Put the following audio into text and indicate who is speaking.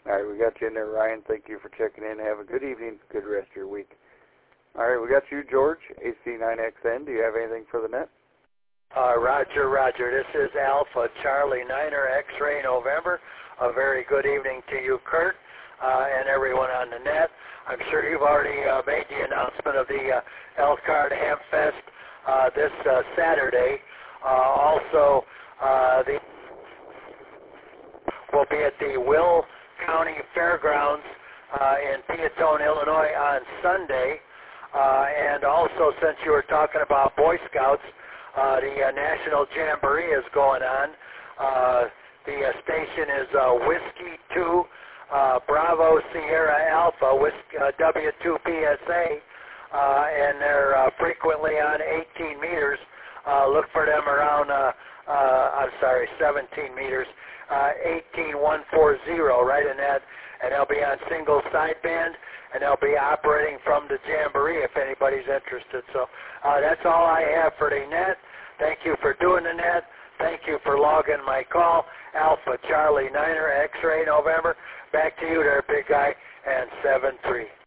Speaker 1: All right, we got you in there, Ryan. Thank you for checking in. Have a good evening. Good rest of your week. All right, we got you, George, AC9XN. Do you have anything for the net?
Speaker 2: Roger. This is Alpha Charlie Niner X-Ray November. A very good evening to you, Kurt, and everyone on the net. I'm sure you've already made the announcement of the Elkhart Ham Fest this Saturday. Also, we'll be at the Will County Fairgrounds in Peatone, Illinois on Sunday. And also, since you were talking about Boy Scouts, the National Jamboree is going on. The station is Whiskey 2 Bravo Sierra Alpha W2PSA, and they're frequently on 18 meters. Look for them around, 17 meters, 18140, right in that, and they'll be on single sideband, and they'll be operating from the Jamboree if anybody's interested. So that's all I have for the net. Thank you for doing the net. Thank you for logging my call. Alpha Charlie Niner X-Ray November. Back to you there, big guy, and 7-3.